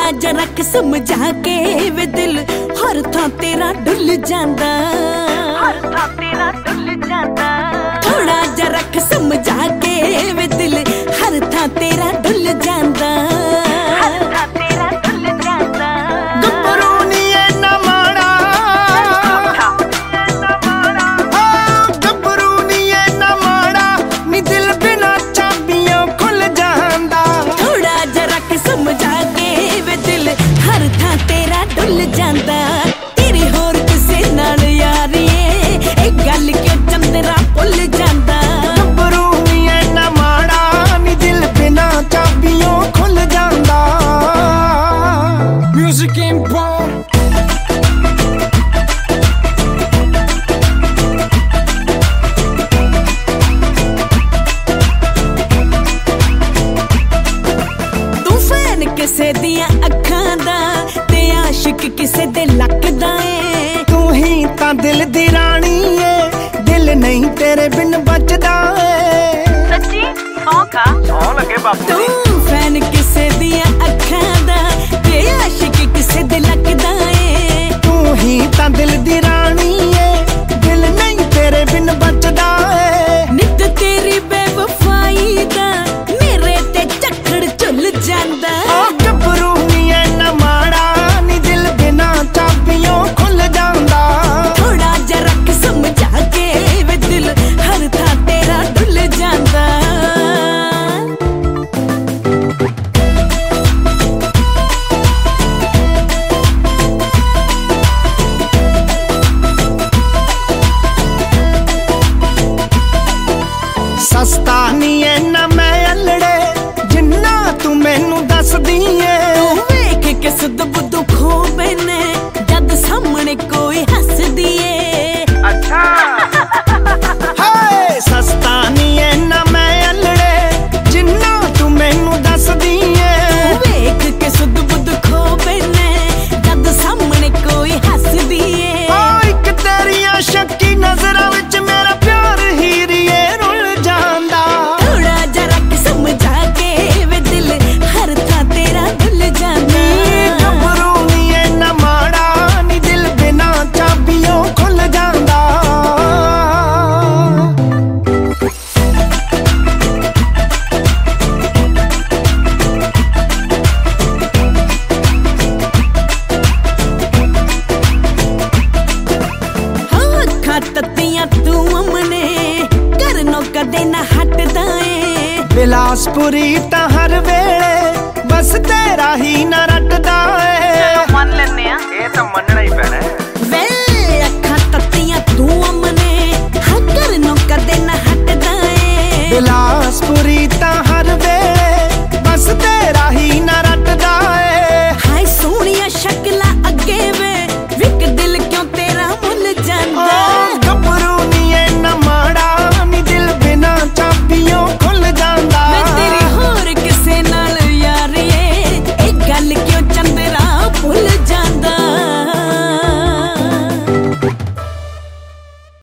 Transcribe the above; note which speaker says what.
Speaker 1: जा रख समझा के वे दिल हर थां तेरा डुल जांदा, हर थां तेरा डुल जांदा। थोड़ा जा रख समझा के वे दिल हर थां तेरा डुल जांदा, हर थां तेरा डुल जांदा।
Speaker 2: गब्बरू नी इन्ना माड़ा, गब्बरू नी इन्ना माड़ा नी दिल बिना चाबियों खुल जांदा।
Speaker 1: थोड़ा जा रख समझा के वे दिल हर थां तेरा डुल जांदा। तेरी होर किसे नाल यारी ए गल क्यों चंदरा भुल जांदा।
Speaker 2: गब्बरू नी इन्ना माड़ा नी दिल बिना चाबियों खुल जांदा। म्यूजिक इम्पोर्ट
Speaker 1: किसे दिया अखां दा ते आशिक किसे दे लकदा ए।
Speaker 2: तू ही तां दिल दी रानी ए, दिल नहीं तेरे बिन बचदा ए।
Speaker 1: सच्ची औखा
Speaker 3: सौ लगे बापू
Speaker 1: तू फैन किसे दिया अखां दा ते आशिक किसे दे लकदा ए।
Speaker 2: तू ही तां दिल दी रानी ए, दिल नहीं तेरे बिन बचदा ए।
Speaker 1: नित तेरी बेवफाई दा मेरे ते चक्कर झुल जांदा।
Speaker 2: गब्बरू नी इन्ना माड़ा नी दिल बिना चाबियों खुल जांदा।
Speaker 1: थोड़ा जा रख समझा के वे दिल हर थां तेरा डुल जांदा।
Speaker 2: सस्ता नी इन्ना मैं अल्लड़े जिन्ना तू मैनू दसदी ए।
Speaker 1: वेख के सुध बुध खो मैंने जद सामने कोई हसदी ए।
Speaker 3: अच्छा
Speaker 2: हाय सस्ता नी इन्ना मैं अल्लड़े जिन्ना तू मैनू दसदी ए।
Speaker 1: वेख के सुध बुध खो मैंने जद सामने कोई हसदी ए।
Speaker 2: एक तेरिया शक्की नजरां विच मेरा प्यार हीरिए रुल जांदा।
Speaker 1: थोड़ा जा रख समझा के वे दिल हर थां तेरा डुल जांदा।
Speaker 2: गब्बरू नी इन्ना माड़ा नी दिल बिना चाबियों खुल जांदा।
Speaker 1: हाँ अखां तत्तियां तू अमने करनों कदे ना हटदा ए।
Speaker 2: बिलासपुरी तां हर वेले बस तेरा ही ना रटदा ए।
Speaker 3: मन लेने ये तो मनना ही पैना है।